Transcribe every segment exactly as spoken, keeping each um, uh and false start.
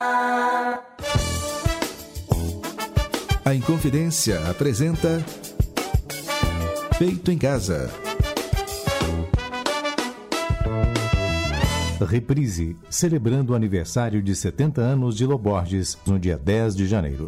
A Inconfidência apresenta Feito em Casa. Reprise, celebrando o aniversário de setenta anos de Lô Borges, no dia dez de janeiro.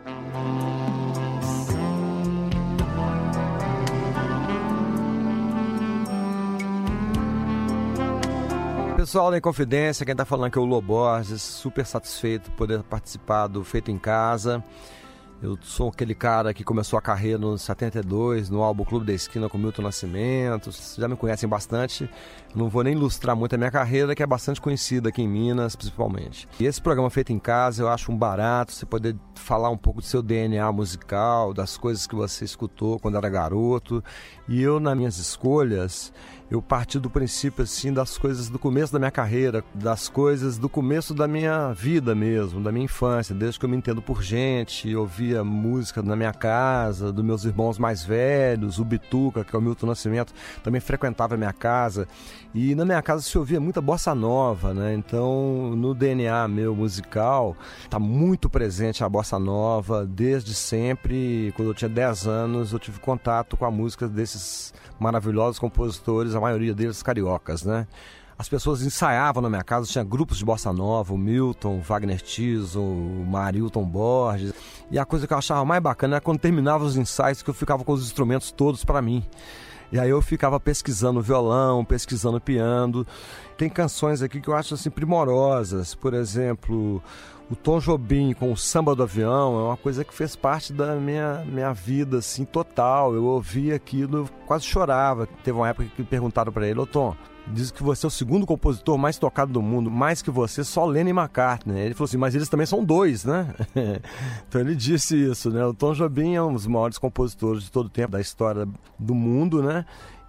Pessoal da Inconfidência, quem está falando aqui é o Lô Borges, super satisfeito por poder participar do Feito em Casa. Eu sou aquele cara que começou a carreira no setenta e dois, no álbum Clube da Esquina com Milton Nascimento. Vocês já me conhecem bastante, não vou nem ilustrar muito a minha carreira, que é bastante conhecida aqui em Minas, principalmente. E esse programa Feito em Casa eu acho um barato, você poder falar um pouco do seu D N A musical, das coisas que você escutou quando era garoto. E eu, nas minhas escolhas, eu parti do princípio assim, das coisas do começo da minha carreira, das coisas do começo da minha vida mesmo, da minha infância, desde que eu me entendo por gente, eu ouvia música na minha casa, dos meus irmãos mais velhos, o Bituca, que é o Milton Nascimento, também frequentava a minha casa, e na minha casa se ouvia muita bossa nova, né? Então no D N A meu musical está muito presente a bossa nova, desde sempre. Quando eu tinha dez anos eu tive contato com a música desses maravilhosos compositores, a maioria deles cariocas, né? As pessoas ensaiavam na minha casa, tinha grupos de bossa nova, o Milton, o Wagner Tiso, o Marilton Borges. E a coisa que eu achava mais bacana era quando terminava os ensaios, que eu ficava com os instrumentos todos para mim. E aí eu ficava pesquisando violão, pesquisando piano. Tem canções aqui que eu acho assim primorosas, por exemplo, o Tom Jobim com o Samba do Avião é uma coisa que fez parte da minha, minha vida assim, total. Eu ouvia aquilo, eu quase chorava. Teve uma época que perguntaram para ele: ô Tom, diz que você é o segundo compositor mais tocado do mundo, mais que você, só Lennon e McCartney. Ele falou assim, mas eles também são dois, né? Então ele disse isso, né? O Tom Jobim é um dos maiores compositores de todo o tempo da história do mundo, né?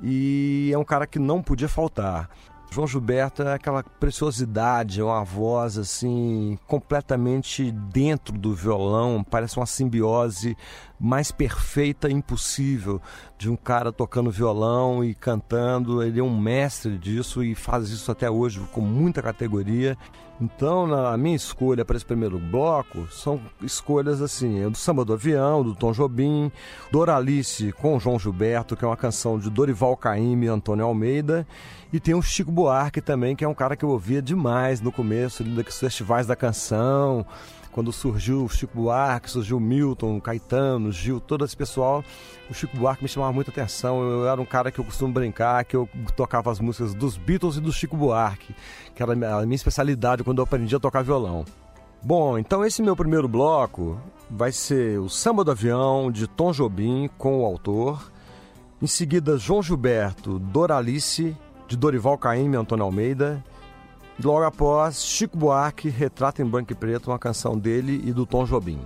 E é um cara que não podia faltar. João Gilberto é aquela preciosidade, é uma voz assim completamente dentro do violão, parece uma simbiose mais perfeita impossível de um cara tocando violão e cantando. Ele é um mestre disso e faz isso até hoje com muita categoria. Então, na minha escolha para esse primeiro bloco, são escolhas assim, do Samba do Avião, do Tom Jobim, Doralice com João Gilberto, que é uma canção de Dorival Caymmi e Antônio Almeida, e tem o Chico Buarque também, que é um cara que eu ouvia demais no começo, dos festivais da canção, quando surgiu o Chico Buarque, surgiu o Milton, Caetano, Gil, todo esse pessoal, o Chico Buarque me chamava muita atenção. Eu era um cara que eu costumo brincar, que eu tocava as músicas dos Beatles e do Chico Buarque, que era a minha especialidade quando eu aprendi a tocar violão. Bom, então esse meu primeiro bloco vai ser o Samba do Avião, de Tom Jobim, com o autor. Em seguida, João Gilberto, Doralice, de Dorival Caymmi e Antônio Almeida. E logo após, Chico Buarque, Retrato em Branco e Preto, uma canção dele e do Tom Jobim.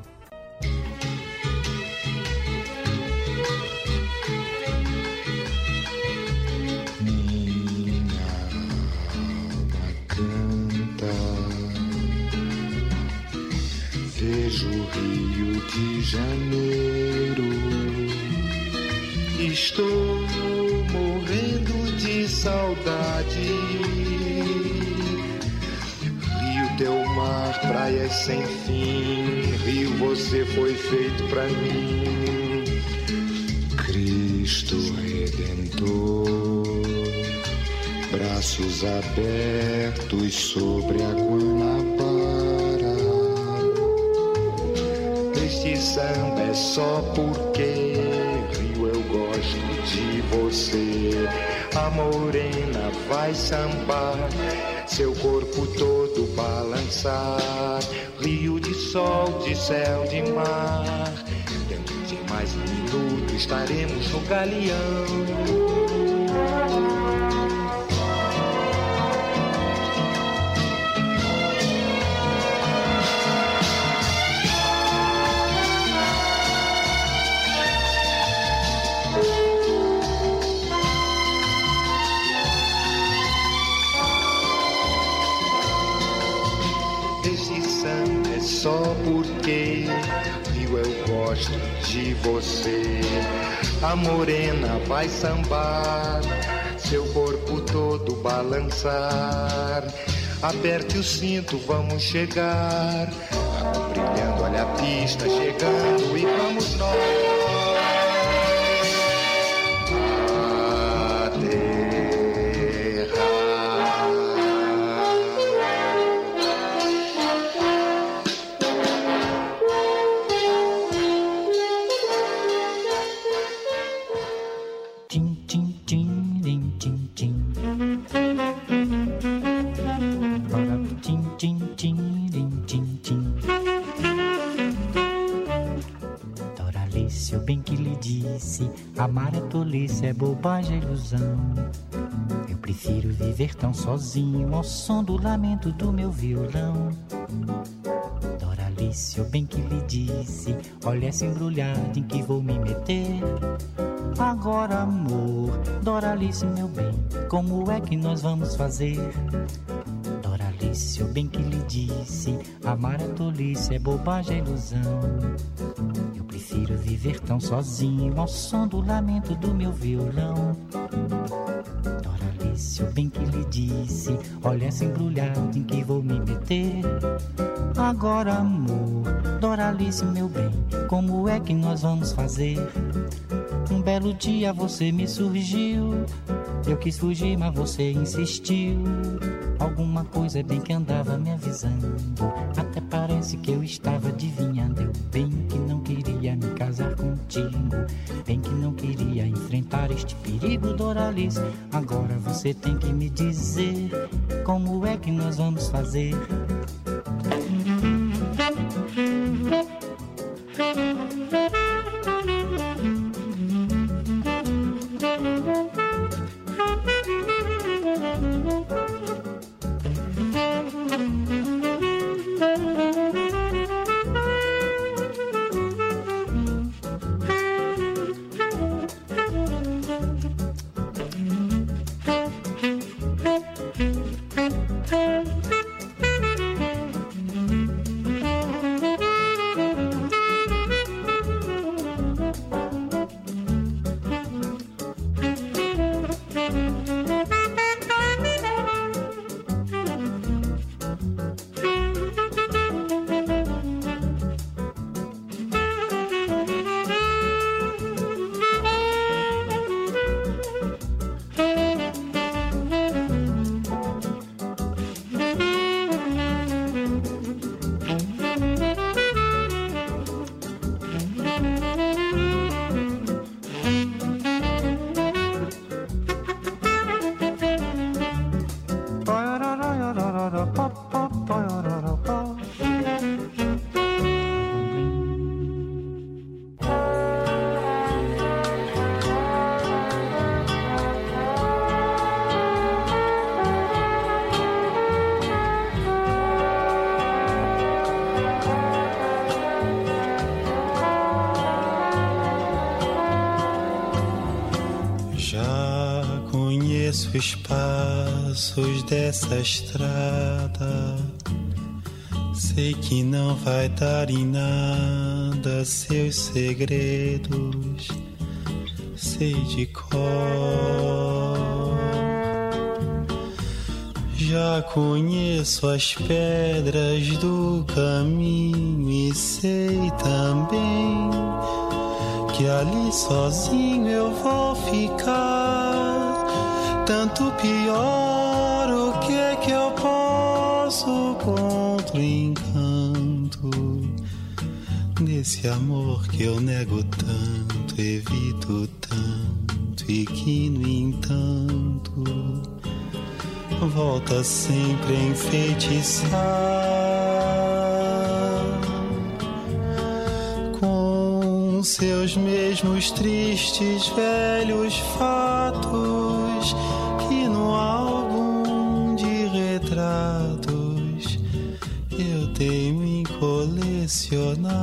Minha alma canta, vejo o Rio de Janeiro, estou morrendo de saudade. Teu mar, praias sem fim, Rio, você foi feito pra mim. Cristo Redentor, braços abertos sobre a Guanabara. Este samba é só porque, Rio, eu gosto de você. A morena vai sambar, seu corpo todo balançar. Rio de sol, de céu, de mar. Dentro de mais um minuto estaremos no galeão. Só porque, Rio, eu gosto de você. A morena vai sambar, seu corpo todo balançar. Aperte o cinto, vamos chegar. Tá brilhando, olha a pista chegando e vamos nós. Doralice, eu bem que lhe disse, amar é tolice, é bobagem, é ilusão. Eu prefiro viver tão sozinho ao som do lamento do meu violão. Doralice, eu bem que lhe disse, olha essa embrulhada em que vou me meter. Agora, amor, Doralice, meu bem, como é que nós vamos fazer? Doralice, eu bem que lhe disse, amar é tolice, é bobagem, é ilusão. Eu prefiro viver tão sozinho ao som do lamento do meu violão. Doralice, eu bem que lhe disse, olha essa embrulhada em que vou me meter. Agora, amor, Doralice, meu bem, como é que nós vamos fazer? Um belo dia você me surgiu, eu quis fugir, mas você insistiu. Alguma coisa bem que andava me avisando, até parece que eu estava adivinhando. Eu bem que não queria me casar contigo, bem que não queria enfrentar este perigo, Doralice. Agora você tem que me dizer, como é que nós vamos fazer? Os passos dessa estrada, sei que não vai dar em nada seus segredos, sei de cor. Já conheço as pedras do caminho e sei também que ali sozinho eu vou ficar. Tanto pior, o que é que eu posso contra o encanto desse amor que eu nego tanto, evito tanto e que, no entanto, volta sempre a enfeitiçar com seus mesmos tristes velhos fatos que no álbum de retratos eu tenho em colecionar.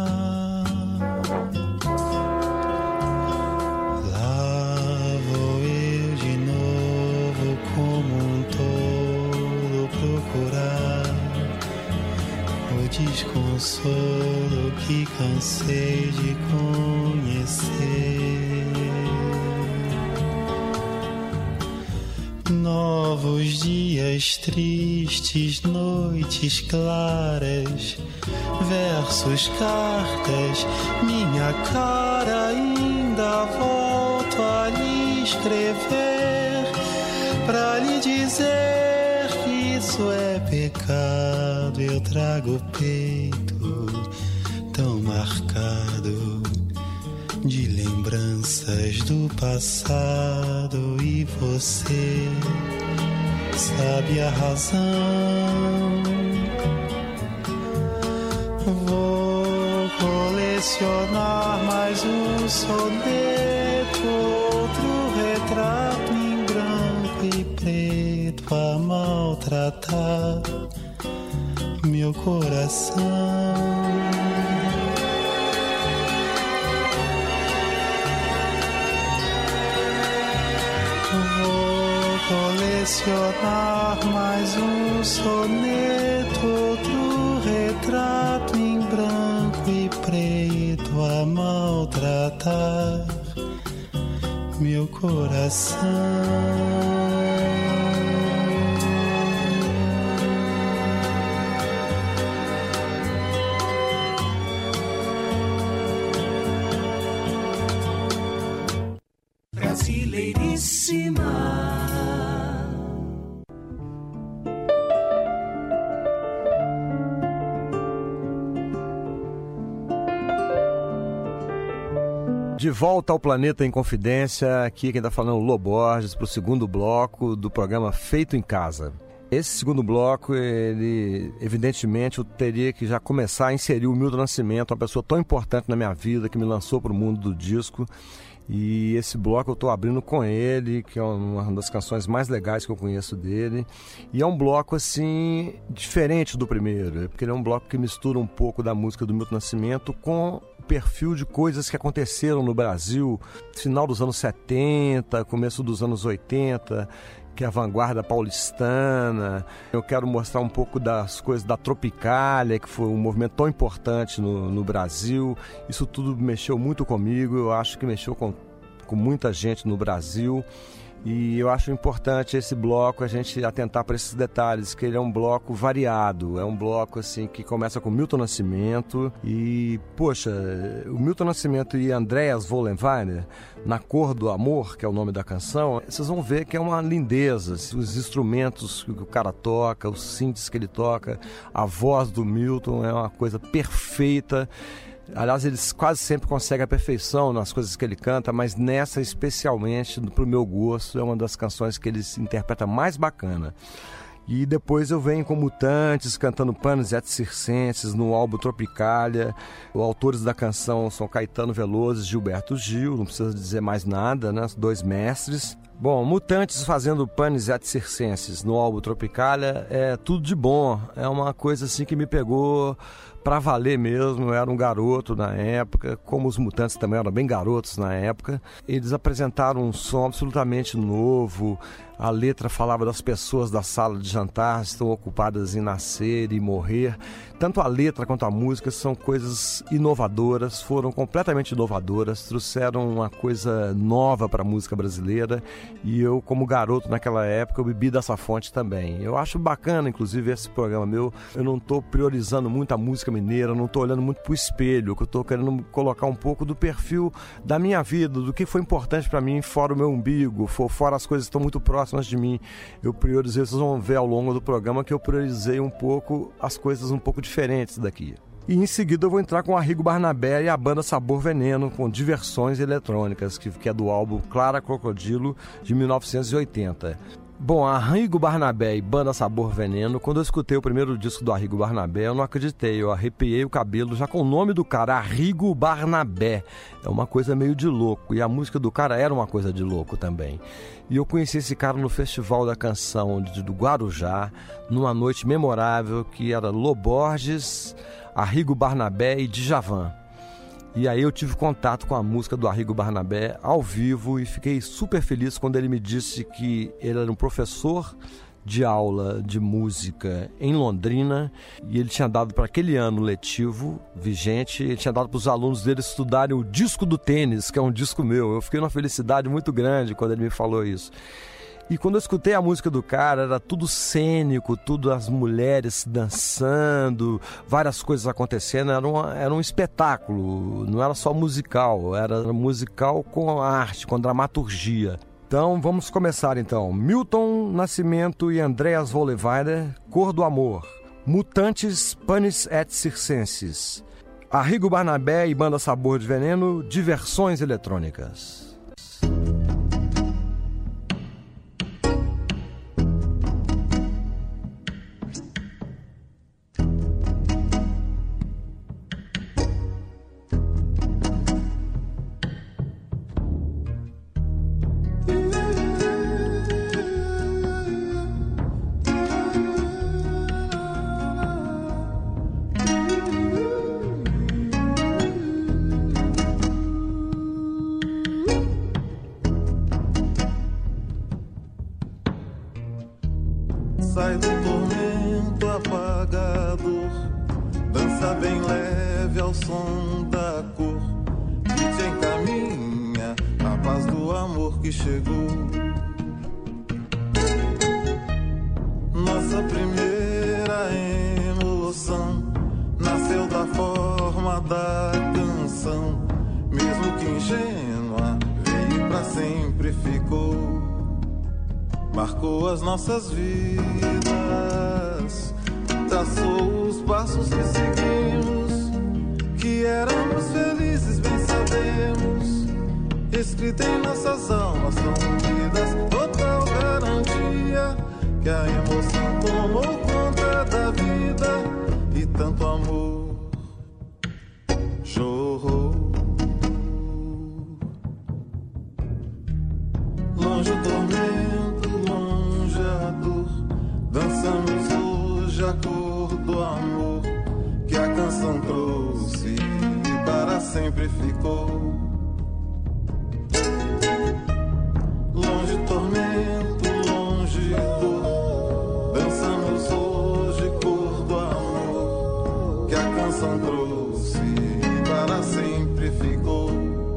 Lá vou eu de novo como um tolo procurar o desconsolo que cansei de conhecer. Novos dias tristes, noites claras, versos, cartas, minha cara ainda volto a lhe escrever, pra lhe dizer que isso é pecado. Eu trago o peito tão marcado de lembranças do passado, e você sabe a razão. Vou colecionar mais um soneto, outro retrato em branco e preto a maltratar meu coração. Colecionar mais um soneto, outro retrato em branco e preto a maltratar meu coração. Brasileiríssima. De volta ao Planeta em Confidência, aqui quem está falando é o Lô Borges, para o segundo bloco do programa Feito em Casa. Esse segundo bloco, ele, evidentemente, eu teria que já começar a inserir o Milton Nascimento, uma pessoa tão importante na minha vida, que me lançou para o mundo do disco. E esse bloco eu estou abrindo com ele, que é uma das canções mais legais que eu conheço dele. E é um bloco, assim, diferente do primeiro, porque ele é um bloco que mistura um pouco da música do Milton Nascimento com o perfil de coisas que aconteceram no Brasil, final dos anos setenta, começo dos anos oitenta, que é a vanguarda paulistana. Eu quero mostrar um pouco das coisas da Tropicália, que foi um movimento tão importante no, no Brasil. Isso tudo mexeu muito comigo, eu acho que mexeu com, com muita gente no Brasil. E eu acho importante esse bloco a gente atentar para esses detalhes, que ele é um bloco variado, é um bloco assim que começa com Milton Nascimento e, poxa, o Milton Nascimento e Andreas Vollenweider, Na Cor do Amor, que é o nome da canção, vocês vão ver que é uma lindeza, os instrumentos que o cara toca, os synths que ele toca, a voz do Milton é uma coisa perfeita. Aliás, ele quase sempre consegue a perfeição nas coisas que ele canta, mas nessa especialmente, pro meu gosto, é uma das canções que ele interpreta mais bacana. E depois eu venho com Mutantes, cantando Panis et Circenses, no álbum Tropicália. Os autores da canção são Caetano Veloso e Gilberto Gil, não precisa dizer mais nada, né? Dois mestres. Bom, Mutantes fazendo Panis et Circenses no álbum Tropicália é tudo de bom. É uma coisa assim que me pegou pra valer mesmo. Eu era um garoto na época, como os Mutantes também eram bem garotos na época. Eles apresentaram um som absolutamente novo. A letra falava das pessoas da sala de jantar estão ocupadas em nascer e morrer. Tanto a letra quanto a música são coisas inovadoras, foram completamente inovadoras, trouxeram uma coisa nova para a música brasileira. E eu, como garoto naquela época, eu bebi dessa fonte também. Eu acho bacana, inclusive, esse programa meu. Eu não estou priorizando muito a música mineira, não estou olhando muito para o espelho, que eu estou querendo colocar um pouco do perfil da minha vida, do que foi importante para mim, fora o meu umbigo, fora as coisas que estão muito próximas de mim. Eu priorizei, vocês vão ver ao longo do programa que eu priorizei um pouco as coisas um pouco diferentes daqui. E em seguida eu vou entrar com Arrigo Barnabé e a banda Sabor Veneno, com Diversões Eletrônicas, que, que é do álbum Clara Crocodilo, de mil novecentos e oitenta. Bom, Arrigo Barnabé e Banda Sabor Veneno, quando eu escutei o primeiro disco do Arrigo Barnabé, eu não acreditei, eu arrepiei o cabelo já com o nome do cara, Arrigo Barnabé. É uma coisa meio de louco, e a música do cara era uma coisa de louco também. E eu conheci esse cara no Festival da Canção de, do Guarujá, numa noite memorável que era Lô Borges, Arrigo Barnabé e Djavan. E aí eu tive contato com a música do Arrigo Barnabé ao vivo e fiquei super feliz quando ele me disse que ele era um professor de aula de música em Londrina e ele tinha dado para aquele ano letivo vigente, ele tinha dado para os alunos dele estudarem o Disco do Tênis, que é um disco meu. Eu fiquei numa felicidade muito grande quando ele me falou isso. E quando eu escutei a música do cara, era tudo cênico, tudo as mulheres dançando, várias coisas acontecendo, era, uma, era um espetáculo, não era só musical, era musical com arte, com dramaturgia. Então vamos começar então. Milton Nascimento e Andreas Volleweider, Cor do Amor. Mutantes Panis et Circenses. Arrigo Barnabé e Banda Sabor de Veneno, Diversões Eletrônicas. Sai do tormento apagador, dança bem leve ao som da cor, que te encaminha a paz do amor que chegou. Nossa primeira emoção nasceu da forma da canção, mesmo que ingênua, veio pra sempre, ficou. Marcou as nossas vidas, traçou os passos que seguimos, que éramos felizes, bem sabemos. Escrita em nossas almas são vidas, total garantia que a emoção tomou conta da vida e tanto amor jorrou. Longe o tormento, longe a dor, dançamos hoje a cor do amor que a canção trouxe e para sempre ficou. Longe o tormento, longe a dor, dançamos hoje cor do amor que a canção trouxe e para sempre ficou.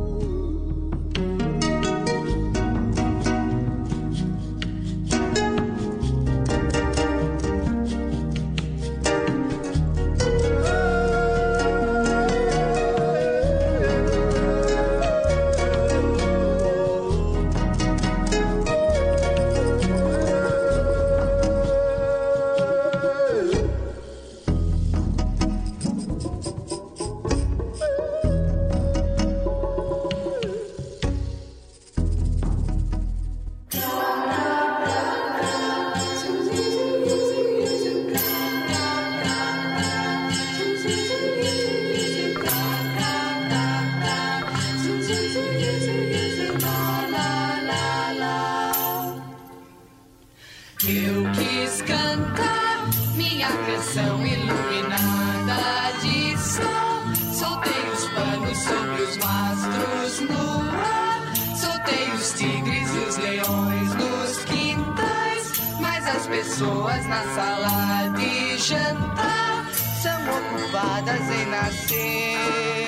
Eu quis cantar minha canção iluminada de sol. Soltei os panos sobre os mastros no ar. Soltei os tigres e os leões nos quintais. Mas as pessoas na sala de jantar são ocupadas em nascer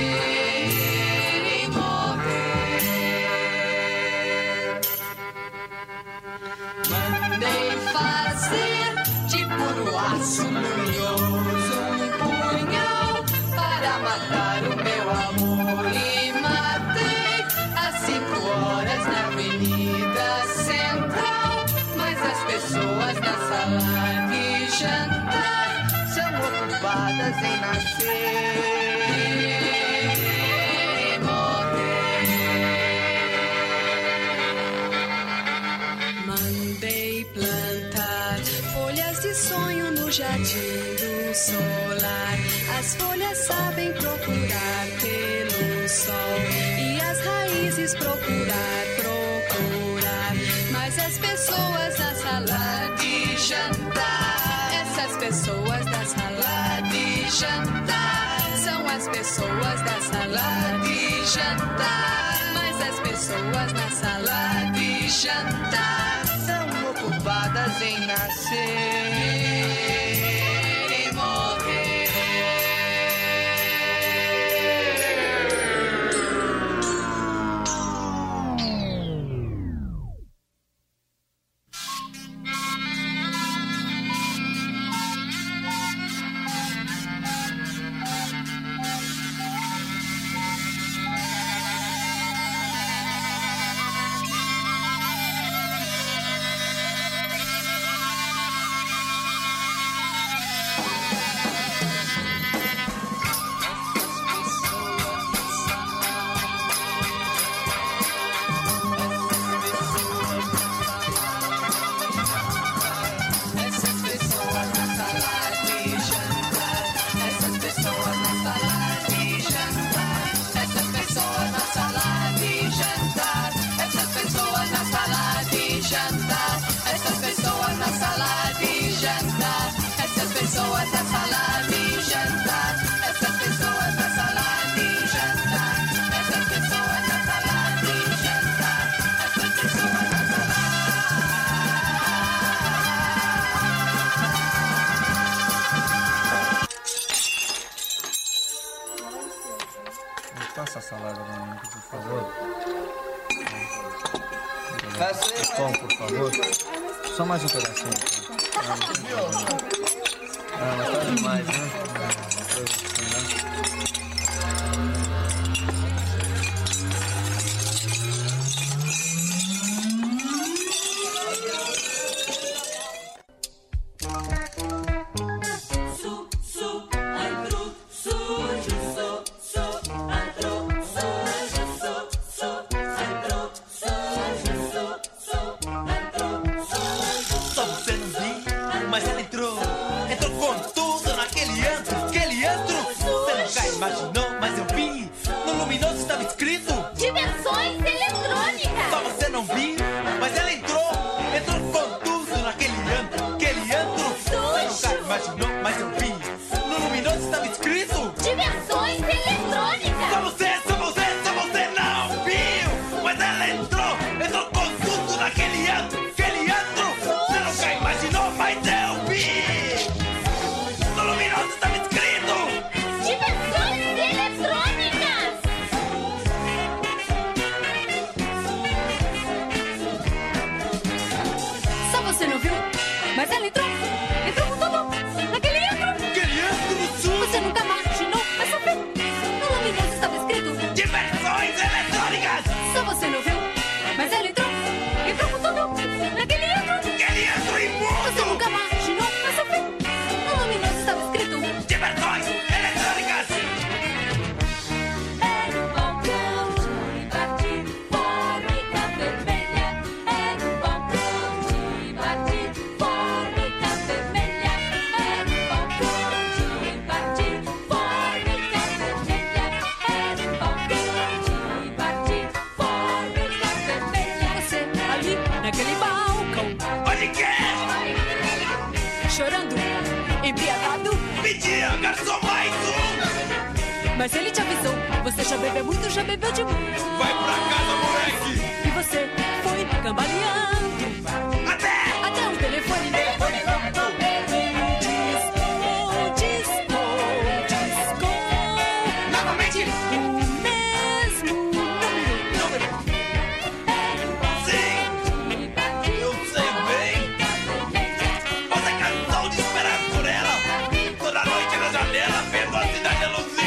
e morrer. Mandei fazer de puro aço luminoso um punhal para matar o meu amor. E matei às cinco horas na Avenida Central. Mas as pessoas na sala de jantar são ocupadas em nascer e morrer. Mandei plantar folhas de sonho no jardim do solar. As folhas sabem procurar pelo sol e as raízes procurar, procurar. Mas as pessoas na sala de jantar, essas pessoas da sala de jantar, são as pessoas da sala de jantar. Mas as pessoas na sala de jantar são ocupadas em nascer e morrer. Passa a salada pra mim, por favor. Pão, por favor. Só mais um pedacinho. Ah, mas tá demais, né? Mas ele te avisou, você já bebeu muito, já bebeu demais. Vai pra casa, moleque! E você foi cambaleando Até! Até o telefone Telefone tocou. Disco, disco, disco. Novamente o mesmo número. Número. Sim, eu sei bem. Você cansou de esperar por ela? Toda noite na janela, vendo a cidade a luzir.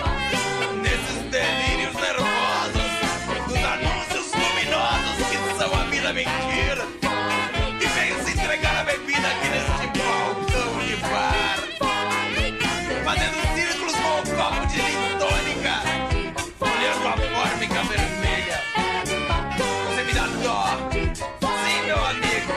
Mentira. E veio se entregar a bebida aqui neste balcão de bar, fazendo círculos com o copo de gin tônica, olhando a fórmica vermelha. Você me dá dó. Sim, meu amigo.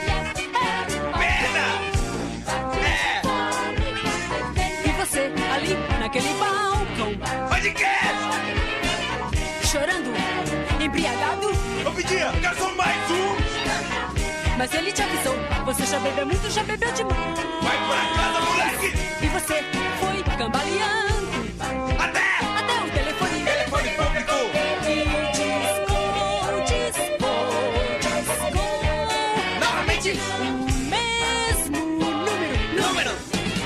Pena. É. E você ali naquele balcão, Podcast. chorando, embriagado. Eu pedia, garçom, mais um. Mas ele te avisou, você já bebeu muito, já bebeu demais. Vai pra casa, moleque. E você foi cambaleando Até. Até o telefone Telefone público. E disco, disco, disco. Novamente o mesmo número. Número.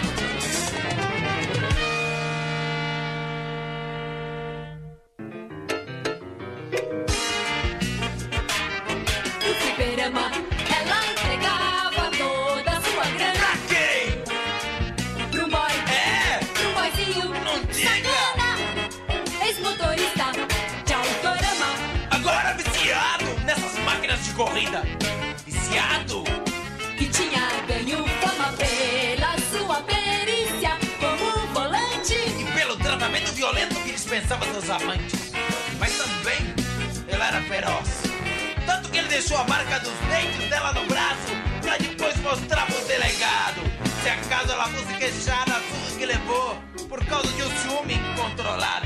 No fliperama, ela entregava toda a sua grana. Pra quem? Pro boy, É. pro boyzinho Não diga. sacana, ex-motorista de autorama. Agora viciado nessas máquinas de corrida. Viciado. Que tinha ganho fama pela sua perícia como volante. E pelo tratamento violento que dispensava seus amantes. Mas também ele era feroz. Tanto que ele deixou a marca dos dentes dela no braço pra depois mostrar pro delegado. Se acaso ela fosse queixar da surra que levou por causa de um ciúme incontrolado.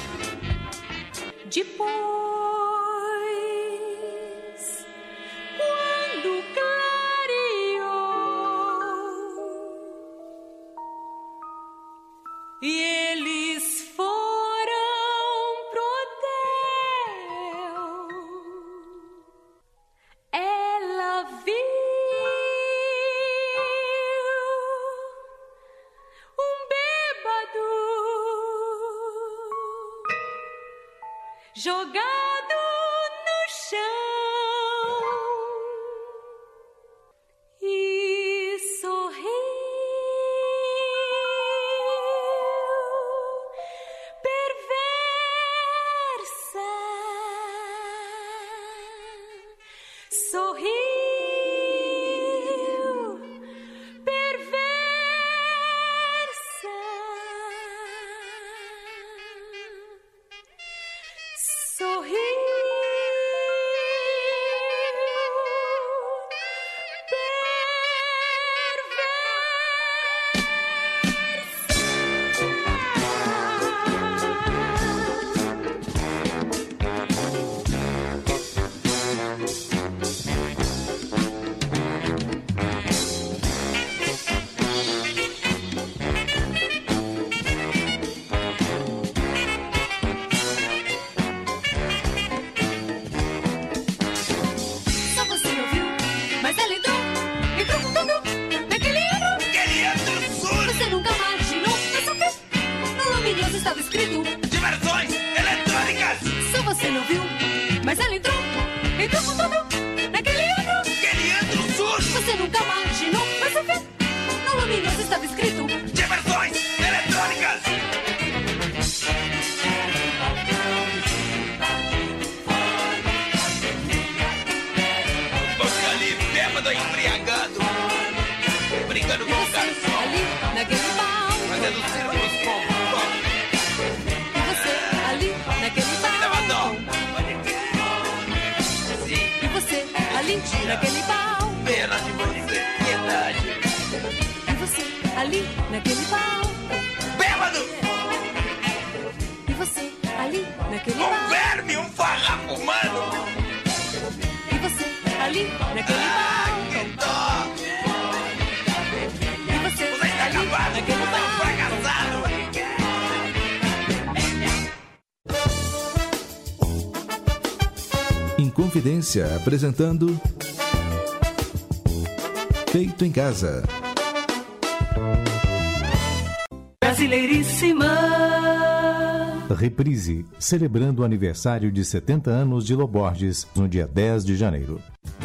Depois, quando clareou e eles foram pro hotel, ela viu um bêbado jogado no chão e sorriu. Perversa, sorriu. Naquele pau, pena de você, piedade. E você ali naquele pau, bêbado. E você ali naquele um pau, um verme, um farrapo humano. E você ali naquele ah, pau, que dó. E você, você está ali acabado, naquele você é um pau, fracassado. Inconfidência apresentando Feito em Casa. Brasileiríssima. Reprise, celebrando o aniversário de setenta anos de Loborges, no dia dez de janeiro.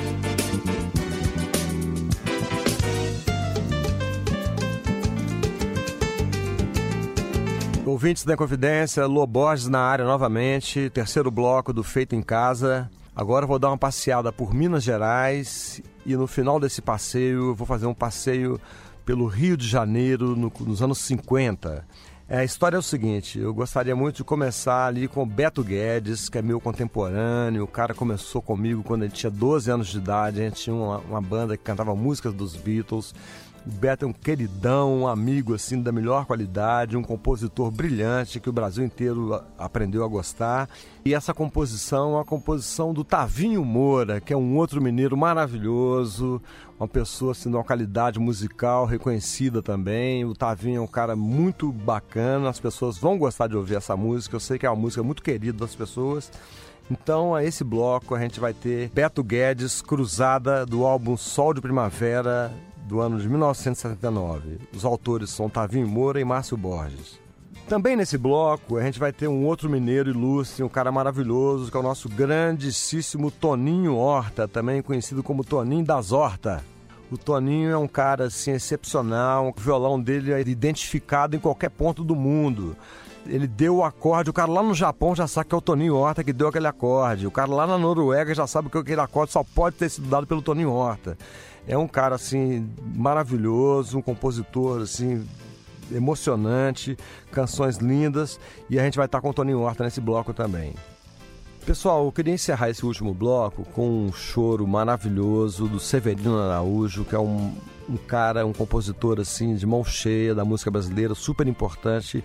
Ouvintes da Inconfidência, Loborges na área novamente, terceiro bloco do Feito em Casa. Agora eu vou dar uma passeada por Minas Gerais e no final desse passeio eu vou fazer um passeio pelo Rio de Janeiro no, nos anos cinquenta. É, a história é o seguinte, eu gostaria muito de começar ali com o Beto Guedes, que é meu contemporâneo. O cara começou comigo quando ele tinha doze anos de idade, a gente tinha uma, uma banda que cantava músicas dos Beatles. O Beto é um queridão, um amigo assim da melhor qualidade, um compositor brilhante que o Brasil inteiro aprendeu a gostar. E essa composição é uma composição do Tavinho Moura, que é um outro mineiro maravilhoso, uma pessoa assim, de uma qualidade musical reconhecida também. O Tavinho é um cara muito bacana, as pessoas vão gostar de ouvir essa música, eu sei que é uma música muito querida das pessoas. Então, a esse bloco a gente vai ter Beto Guedes, Cruzada, do álbum Sol de Primavera, do ano de mil novecentos e setenta e nove. Os autores são Tavinho Moura e Márcio Borges. Também nesse bloco a gente vai ter um outro mineiro ilustre, um cara maravilhoso, que é o nosso grandíssimo Toninho Horta, também conhecido como Toninho das Horta. O Toninho é um cara assim, excepcional, o violão dele é identificado em qualquer ponto do mundo. Ele deu o acorde, o cara lá no Japão já sabe que é o Toninho Horta que deu aquele acorde. O cara lá na Noruega já sabe que aquele acorde só pode ter sido dado pelo Toninho Horta. É um cara, assim, maravilhoso, um compositor, assim, emocionante, canções lindas, e a gente vai estar com o Toninho Horta nesse bloco também. Pessoal, eu queria encerrar esse último bloco com um choro maravilhoso do Severino Araújo, que é um, um cara, um compositor, assim, de mão cheia da música brasileira, super importante,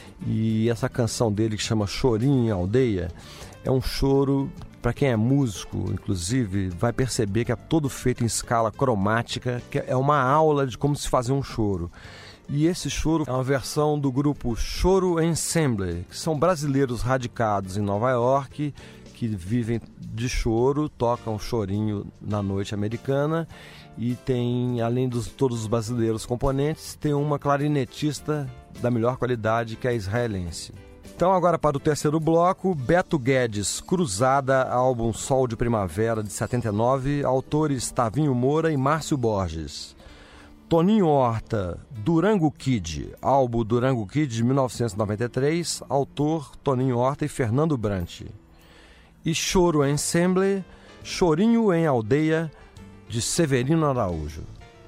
e essa canção dele que chama Chorinho em Aldeia, é um choro... Para quem é músico, inclusive, vai perceber que é todo feito em escala cromática, que é uma aula de como se fazer um choro. E esse choro é uma versão do grupo Choro Ensemble, que são brasileiros radicados em Nova York, que vivem de choro, tocam chorinho na noite americana, e tem, além de todos os brasileiros componentes, tem uma clarinetista da melhor qualidade, que é israelense. Então agora para o terceiro bloco, Beto Guedes, Cruzada, álbum Sol de Primavera de setenta e nove, autores Tavinho Moura e Márcio Borges. Toninho Horta, Durango Kid, álbum Durango Kid de mil novecentos e noventa e três, autor Toninho Horta e Fernando Brant. E Choro Ensemble, Chorinho em Aldeia, de Severino Araújo.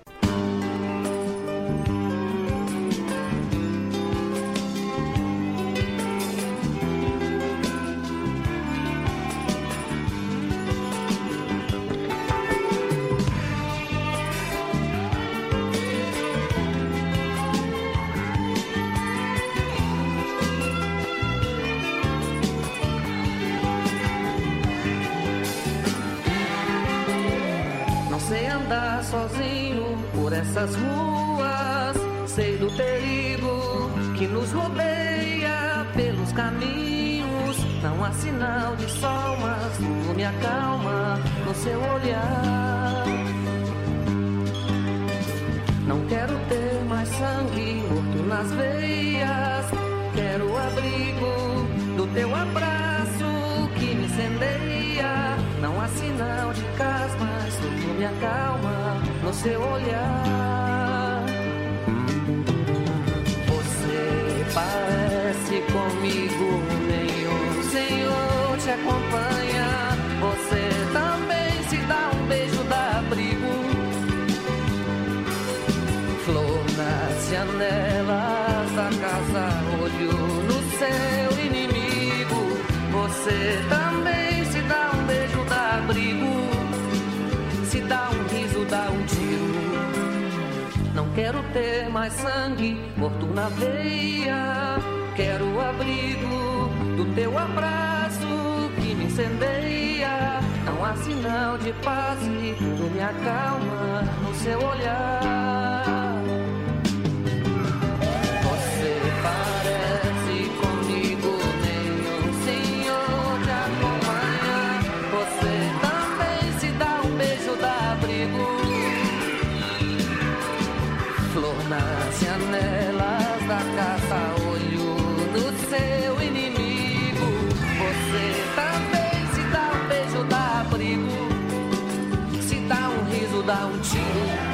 Sozinho por essas ruas, sei do perigo que nos rodeia pelos caminhos. Não há sinal de sol, mas tudo me acalma no seu olhar. Não quero ter mais sangue morto nas veias. Quero o abrigo do teu abraço que me incendeia. Não há sinal de paz, mas tudo me acalma no seu olhar. Você parece comigo, nenhum Senhor te acompanha. Você também se dá um beijo, dá abrigo. Flor nas janelas da casa, olho no seu inimigo. Você também se dá um beijo, dá abrigo. Se dá um riso, dá um tiro. Não quero ter mais sangue morto na veia. Quero o abrigo do teu abraço que me incendeia. Não há sinal de paz e tudo me acalma no seu olhar. Você parece comigo, nenhum Senhor te acompanha. Você também se dá um beijo, dá abrigo. Flor nas janelas da casa, olho no seu inimigo. Você também se dá um beijo, dá abrigo. Se dá um riso, dá um tiro.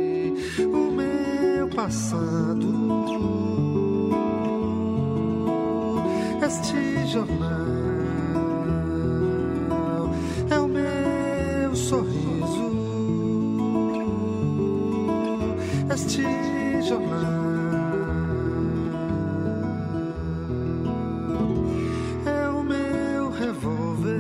Passado Este jornal é o meu sorriso. Este jornal é o meu revólver.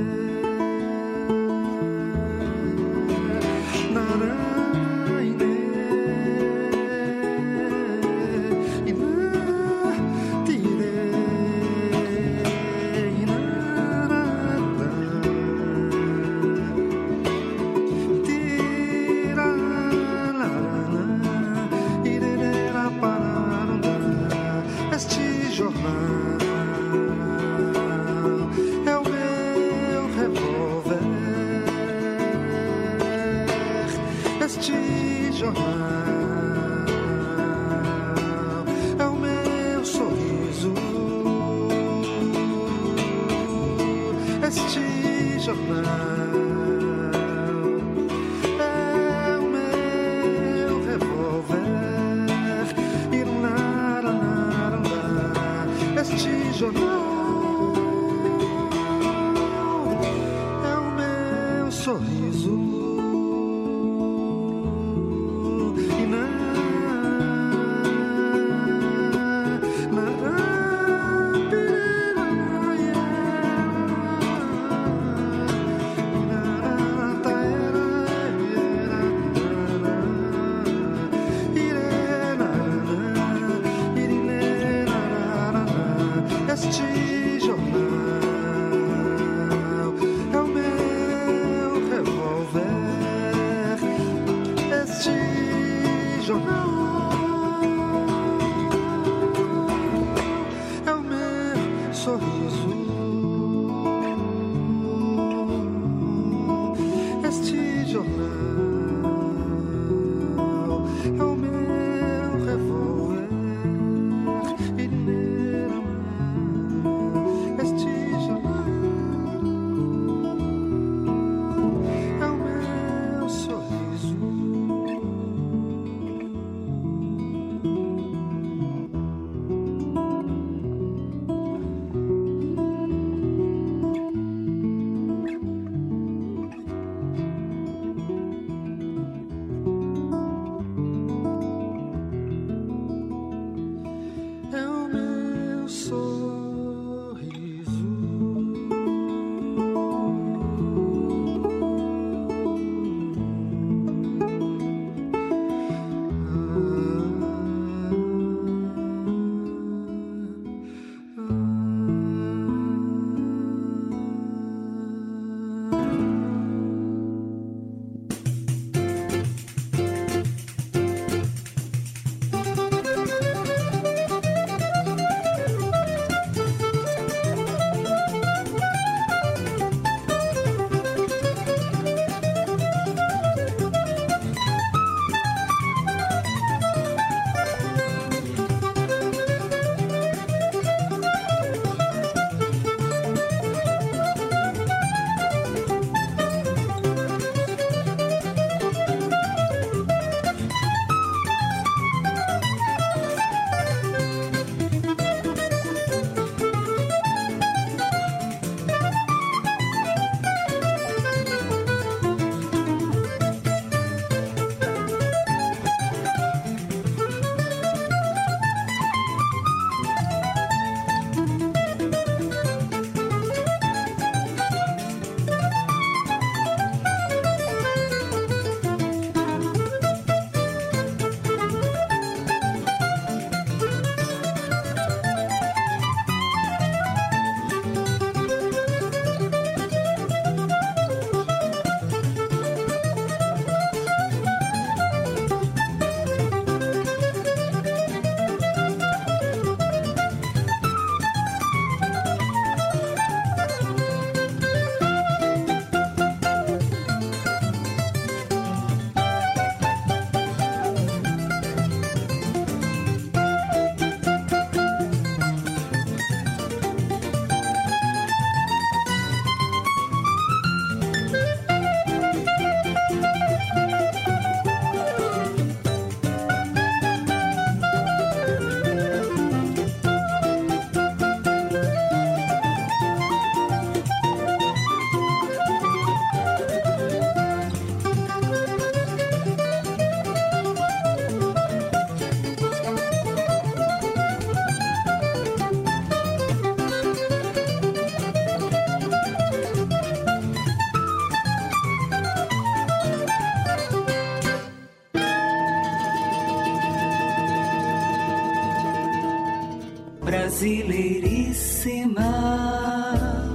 brasileiríssima.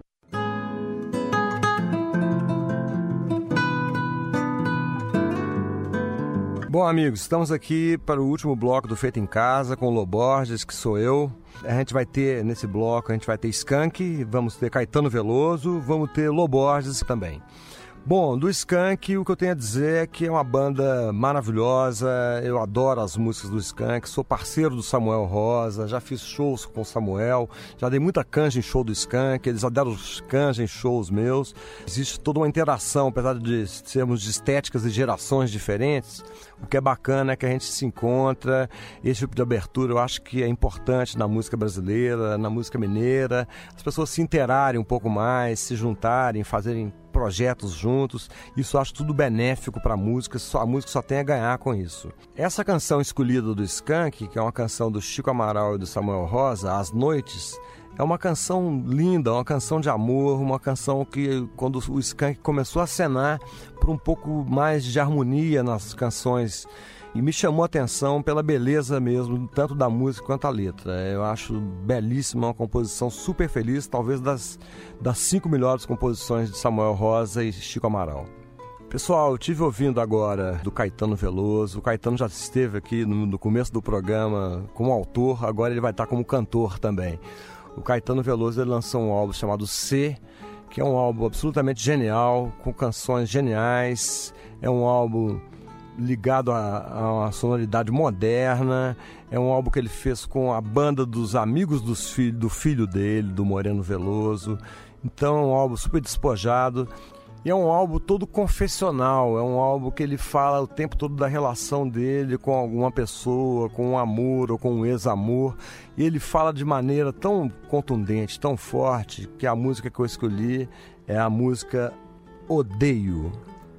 Bom, amigos, estamos aqui para o último bloco do Feito em Casa com o Loborges, que sou eu. A gente vai ter, nesse bloco, a gente vai ter Skank, vamos ter Caetano Veloso, vamos ter Loborges também. Bom, do Skank, o que eu tenho a dizer é que é uma banda maravilhosa, eu adoro as músicas do Skank, sou parceiro do Samuel Rosa, já fiz shows com o Samuel, já dei muita canja em show do Skank, eles adoram canja em shows meus. Existe toda uma interação, apesar de sermos de estéticas e gerações diferentes, o que é bacana é que a gente se encontra, esse tipo de abertura eu acho que é importante na música brasileira, na música mineira, as pessoas se interarem um pouco mais, se juntarem, fazerem projetos juntos, isso eu acho tudo benéfico para a música, só, a música só tem a ganhar com isso. Essa canção escolhida do Skank, que é uma canção do Chico Amaral e do Samuel Rosa, As Noites, é uma canção linda, uma canção de amor, uma canção que quando o Skank começou a acenar por um pouco mais de harmonia nas canções, e me chamou a atenção pela beleza mesmo, tanto da música quanto da letra. Eu acho belíssima, uma composição super feliz, talvez das, das cinco melhores composições de Samuel Rosa e Chico Amaral. Pessoal, eu estive ouvindo agora do Caetano Veloso. O Caetano já esteve aqui no, no começo do programa como autor, agora ele vai estar como cantor também. O Caetano Veloso ele lançou um álbum chamado C, que é um álbum absolutamente genial, com canções geniais, é um álbum ligado a, a uma sonoridade moderna, é um álbum que ele fez com a banda dos amigos dos filho, do filho dele, do Moreno Veloso. Então é um álbum super despojado e é um álbum todo confessional, é um álbum que ele fala o tempo todo da relação dele com alguma pessoa, com um amor ou com um ex-amor, e ele fala de maneira tão contundente, tão forte, que a música que eu escolhi é a música Odeio.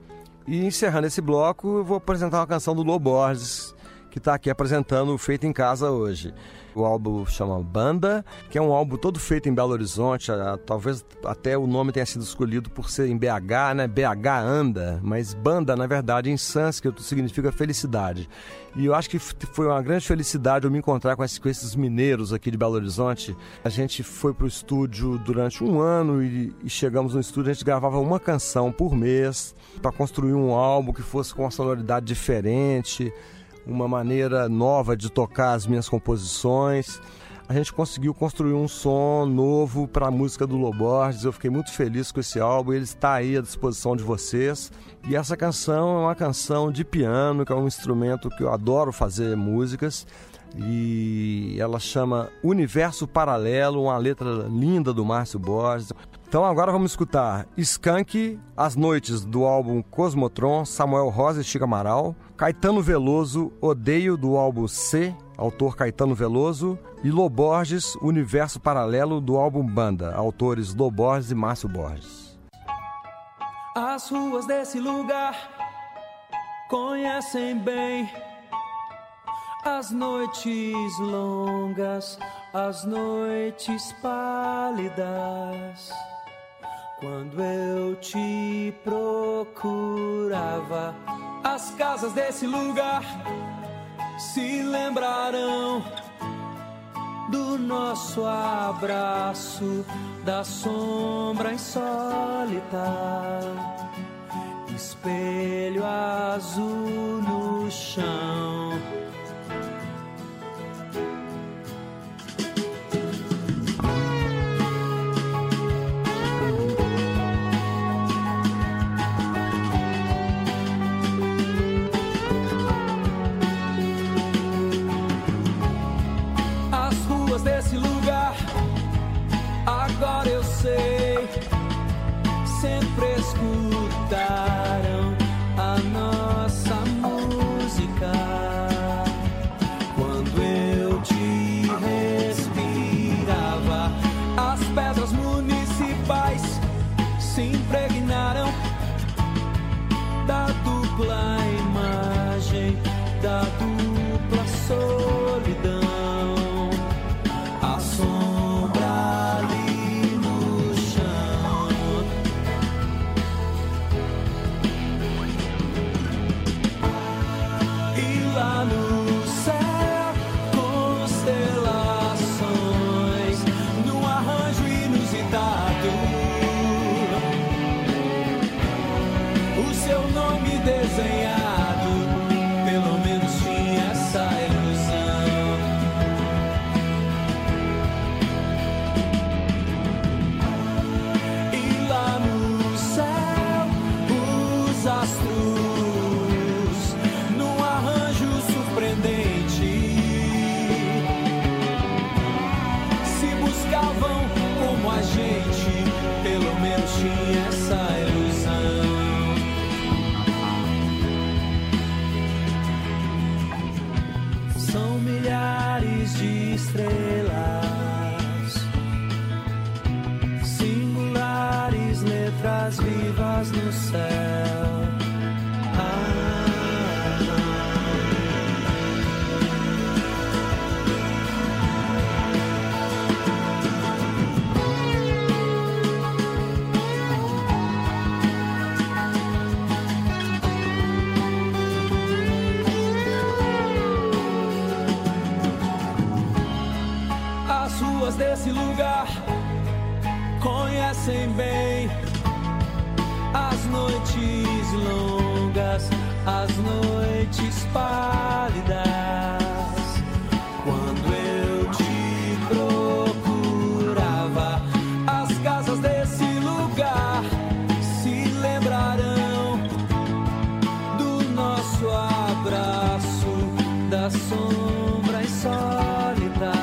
E encerrando esse bloco, eu vou apresentar uma canção do Loborges, que está aqui apresentando o Feito em Casa hoje. O álbum chama Banda, que é um álbum todo feito em Belo Horizonte, talvez até o nome tenha sido escolhido por ser em B H, né? B H anda, mas Banda, na verdade, em sânscrito significa felicidade. E eu acho que foi uma grande felicidade eu me encontrar com esses, com esses mineiros aqui de Belo Horizonte. A gente foi para o estúdio durante um ano e, e chegamos no estúdio, a gente gravava uma canção por mês para construir um álbum que fosse com uma sonoridade diferente, uma maneira nova de tocar as minhas composições. A gente conseguiu construir um som novo para a música do Loborges. Eu fiquei muito feliz com esse álbum, ele está aí à disposição de vocês. E essa canção é uma canção de piano, que é um instrumento que eu adoro fazer músicas, e ela chama Universo Paralelo, uma letra linda do Márcio Borges. Então agora vamos escutar Skank, As Noites, do álbum Cosmotron, Samuel Rosa e Chico Amaral, Caetano Veloso, Odeio, do álbum C, autor Caetano Veloso, e Loborges, Universo Paralelo, do álbum Banda, autores Loborges e Márcio Borges. As ruas desse lugar conhecem bem as noites longas, as noites pálidas, quando eu te procurava. As casas desse lugar se lembrarão do nosso abraço, da sombra insólita, espelho azul no chão. Desse lugar, agora eu sei, sempre escutaram a nossa música. Quando eu te respirava, as pedras municipais se impregnaram da dupla imagem, da dupla solidão. Sombra ali no chão. buscavam como a gente, pelo menos tinha essa ilusão. São milhares de estrelas, singulares letras vivas no céu. Desse lugar conhecem bem as noites longas, as noites pálidas. Quando eu te procurava, as casas desse lugar se lembrarão do nosso abraço, da sombra insólita.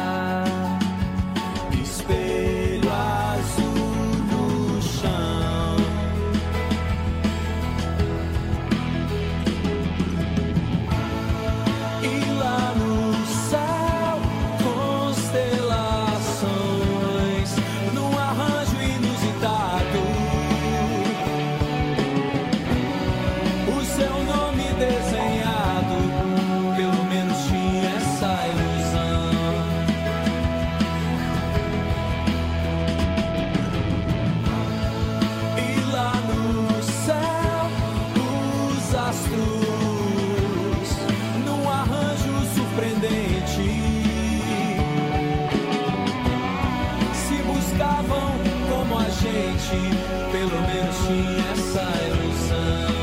Espelho azul no chão, e lá no céu constelações, num arranjo inusitado, o seu nome desenhado, pelo menos tinha essa ilusão. Num arranjo surpreendente, se buscavam como a gente, pelo menos tinha essa ilusão.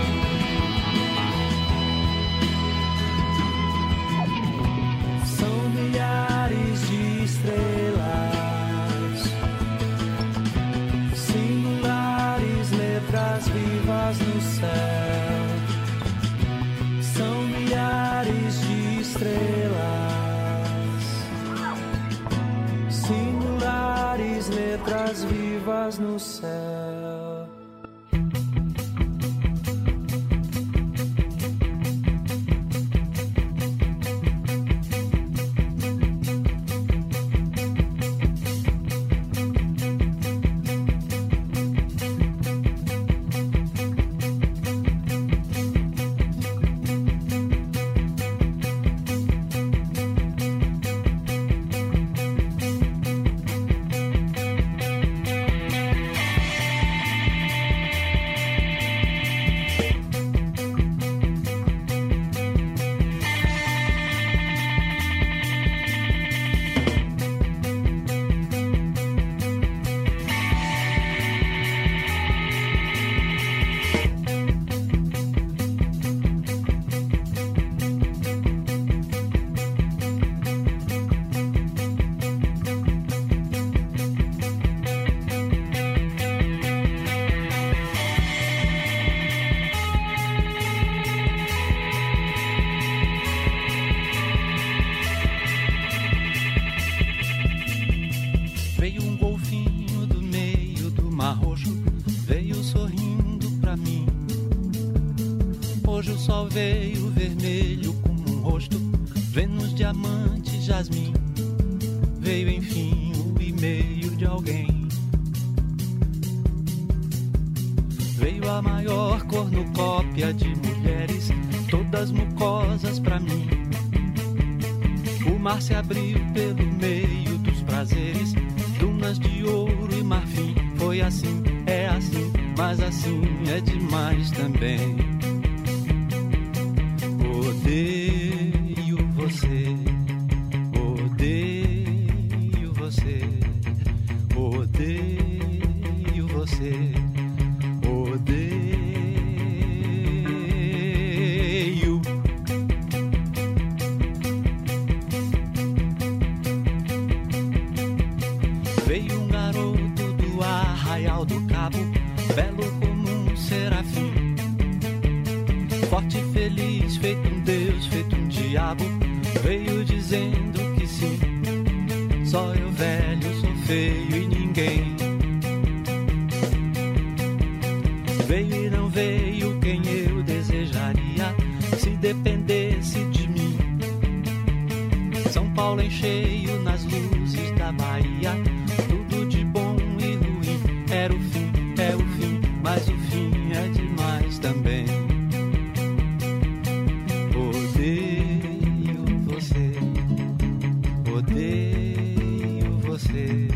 São milhares de estrelas, singulares letras vivas no céu. São milhares de estrelas, singulares letras vivas no céu. Hoje o sol veio vermelho como um rosto, Vênus, diamante, jasmim. Veio enfim o e-mail de alguém. Veio a maior cornucópia de mulheres, todas mucosas pra mim. O mar se abriu pelo meio dos prazeres, dunas de ouro e marfim. Foi assim, é assim, mas assim é demais também. Odeio você, odeio você, odeio você, odeio. Veio um garoto do Arraial do Cabo, belo como um serafim, forte e feliz, feito um deus, feito um diabo. Veio dizendo que sim, só eu velho sou feio da Bahia. Tudo de bom e ruim, era o fim, é o fim, mas o fim é demais também. Odeio você, odeio você,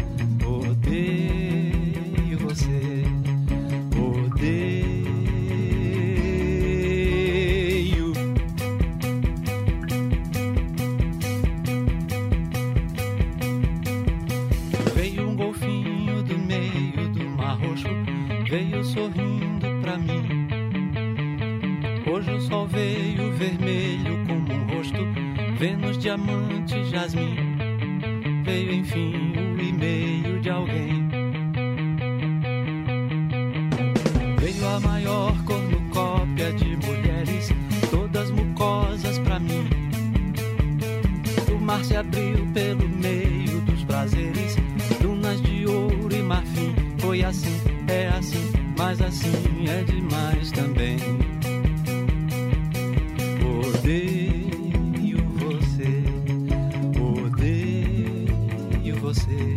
odeio você, odeio. Veio um golfinho do meio do Mar Roxo, veio sorrindo pra mim. Hoje o sol veio vermelho como um rosto, Vênus, diamante, jasmim. Veio enfim o e-mail de alguém. Veio a maior cornucópia de mulheres, todas mucosas pra mim. O mar se abriu pelo meio dos prazeres, dunas de ouro e marfim. Foi assim, é assim, mas assim é demais também. Odeio você, odeio você,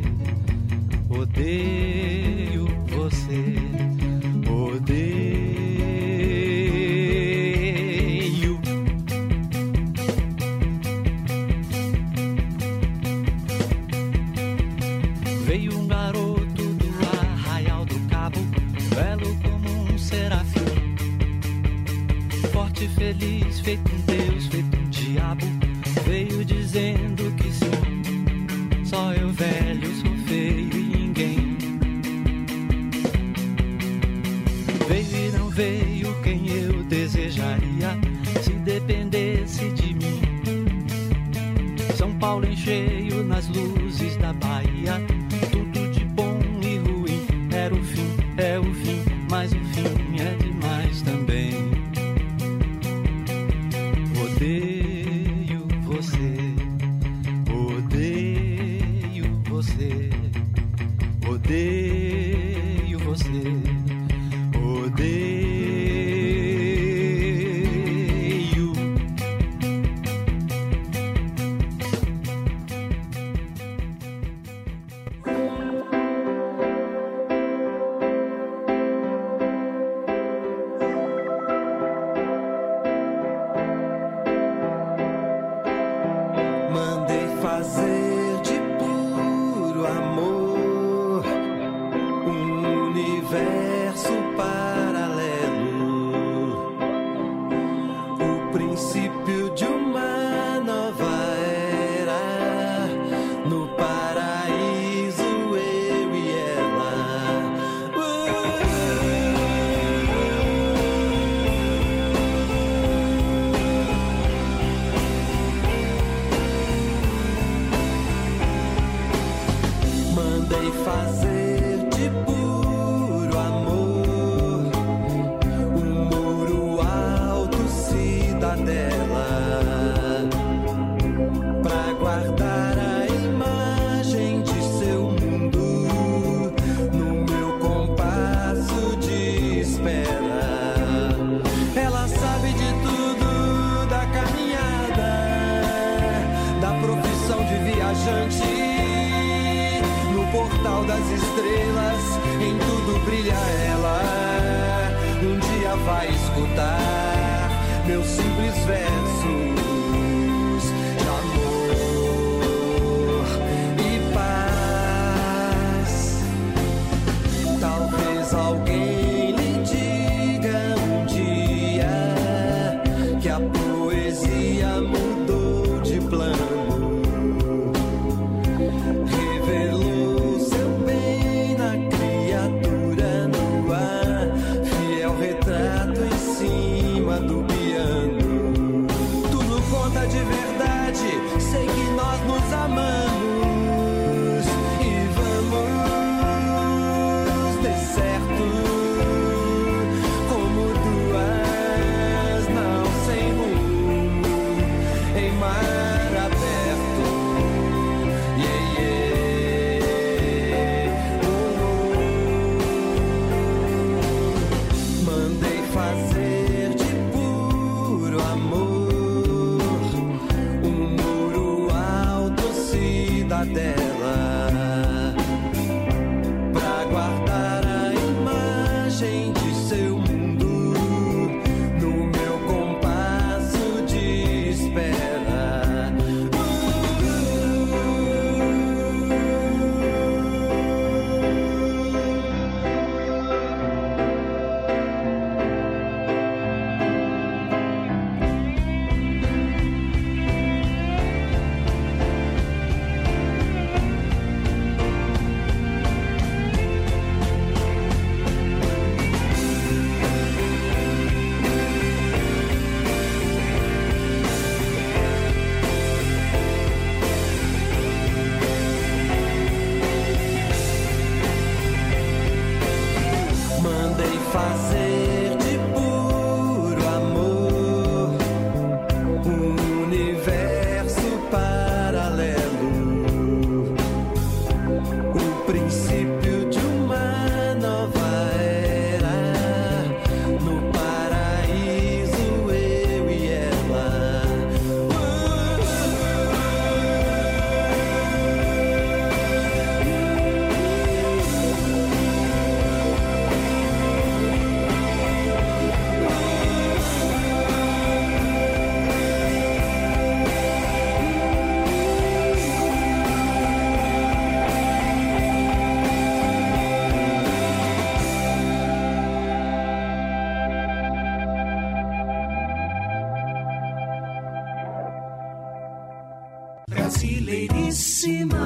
odeio você, odeio. Veio um garoto do Arraial do Cabo, belo como um serafim, forte e feliz, feito um deus, feito um diabo. Veio dizendo que sim, só eu velho sou feio e ninguém. Veio e não veio quem eu desejaria, se dependesse de mim. São Paulo em cheio nas luzes da Bahia, tudo de bom e ruim, era o fim, é o fim, mas o fim é demais também. Odeio você, odeio você, odeio você, odeio. Mandei fazer de puro amor um universo paralelo, o princípio de uma nova era, no paraíso eu e ela. Mandei fazer de puro amor um muro alto, cidadela, pra guardar a imagem de seu mundo no meu compasso de espera. Ela sabe de tudo da caminhada, da profissão de viajante. No portal das estrelas, em tudo brilha ela. Um dia vai escutar meus simples versos de amor e paz. Talvez alguém lhe diga um dia que a poesia mudou de plano. Revelou seu bem na criatura nua, fiel retrato em cima do piano. fazer de puro amor um universo paralelo, o princípio de uma nova era, no paraíso eu e ela. Brasileiríssima.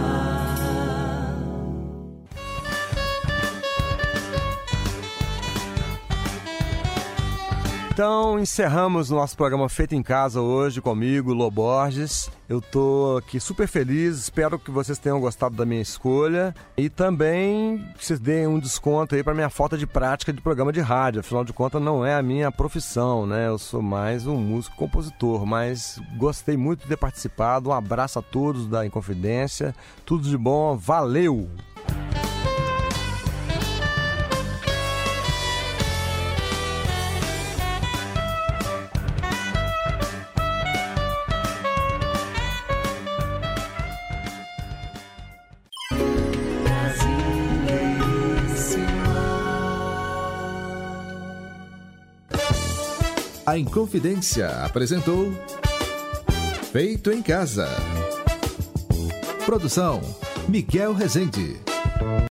Então, encerramos o nosso programa Feito em Casa hoje comigo, Lô Borges. Eu tô aqui super feliz, espero que vocês tenham gostado da minha escolha e também que vocês deem um desconto aí para minha falta de prática de programa de rádio. Afinal de contas, não é a minha profissão, né? Eu sou mais um músico compositor, mas gostei muito de ter participado. Um abraço a todos da Inconfidência, tudo de bom, valeu! A Inconfidência apresentou Feito em Casa. Produção: Miguel Rezende.